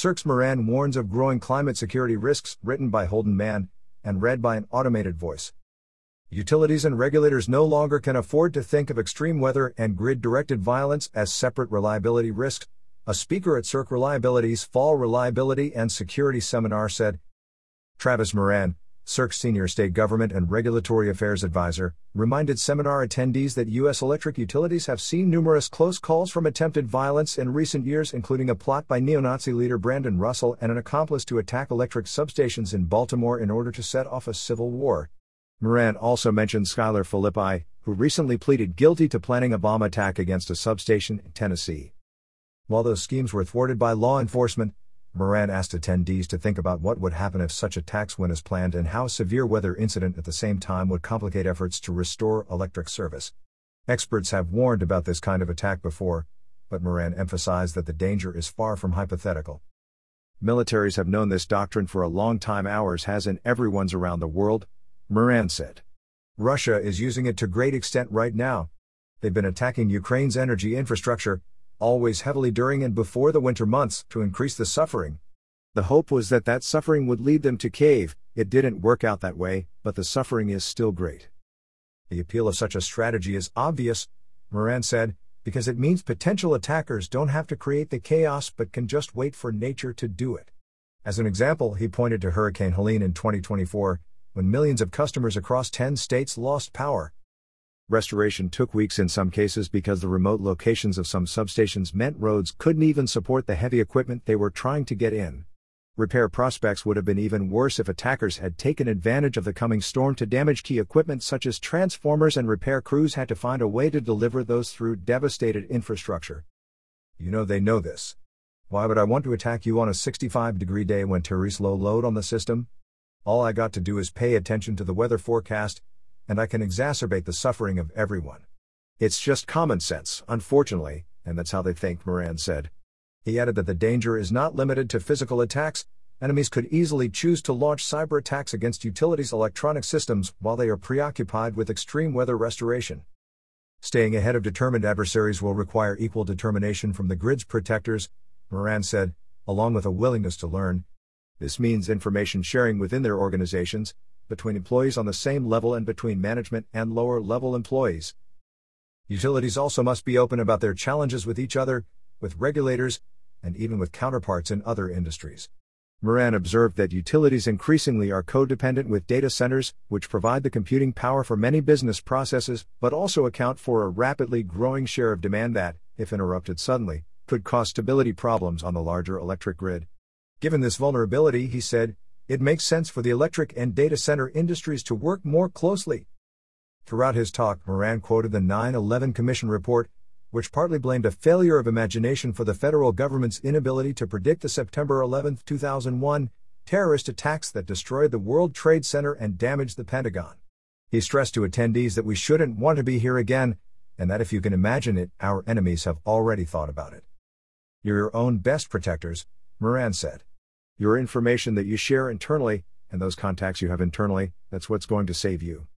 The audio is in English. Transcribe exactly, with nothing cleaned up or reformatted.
Cirque's Moran warns of growing climate security risks, written by Holden Mann, and read by an automated voice. Utilities and regulators no longer can afford to think of extreme weather and grid-directed violence as separate reliability risks, a speaker at Cirque Reliability's Fall Reliability and Security Seminar said. Travis Moran, Cirque's senior state government and regulatory affairs advisor, reminded seminar attendees that U S electric utilities have seen numerous close calls from attempted violence in recent years, including a plot by neo-Nazi leader Brandon Russell and an accomplice to attack electric substations in Baltimore in order to set off a civil war. Moran also mentioned Skylar Philippi, who recently pleaded guilty to planning a bomb attack against a substation in Tennessee. While those schemes were thwarted by law enforcement, Moran asked attendees to think about what would happen if such attacks went as planned and how a severe weather incident at the same time would complicate efforts to restore electric service. Experts have warned about this kind of attack before, but Moran emphasized that the danger is far from hypothetical. Militaries have known this doctrine for a long time. Ours has in everyone's around the world, Moran said. Russia is using it to great extent right now. They've been attacking Ukraine's energy infrastructure, always heavily during and before the winter months, to increase the suffering. The hope was that that suffering would lead them to cave. It didn't work out that way, but the suffering is still great. The appeal of such a strategy is obvious, Moran said, because it means potential attackers don't have to create the chaos but can just wait for nature to do it. As an example, he pointed to Hurricane Helene in twenty twenty-four, when millions of customers across ten states lost power. Restoration took weeks in some cases because the remote locations of some substations meant roads couldn't even support the heavy equipment they were trying to get in. Repair prospects would have been even worse if attackers had taken advantage of the coming storm to damage key equipment such as transformers, and repair crews had to find a way to deliver those through devastated infrastructure. You know they know this. Why would I want to attack you on a sixty-five degree day when there is low load on the system? All I got to do is pay attention to the weather forecast, and I can exacerbate the suffering of everyone. It's just common sense, unfortunately, and that's how they think, Moran said. He added that the danger is not limited to physical attacks. Enemies could easily choose to launch cyber attacks against utilities' electronic systems while they are preoccupied with extreme weather restoration. Staying ahead of determined adversaries will require equal determination from the grid's protectors, Moran said, along with a willingness to learn. This means information sharing within their organizations, between employees on the same level and between management and lower-level employees. Utilities also must be open about their challenges with each other, with regulators, and even with counterparts in other industries. Moran observed that utilities increasingly are codependent with data centers, which provide the computing power for many business processes, but also account for a rapidly growing share of demand that, if interrupted suddenly, could cause stability problems on the larger electric grid. Given this vulnerability, he said, it makes sense for the electric and data center industries to work more closely. Throughout his talk, Moran quoted the nine eleven Commission report, which partly blamed a failure of imagination for the federal government's inability to predict the September eleventh, two thousand one, terrorist attacks that destroyed the World Trade Center and damaged the Pentagon. He stressed to attendees that we shouldn't want to be here again, and that if you can imagine it, our enemies have already thought about it. You're your own best protectors, Moran said. Your information that you share internally, and those contacts you have internally, that's what's going to save you.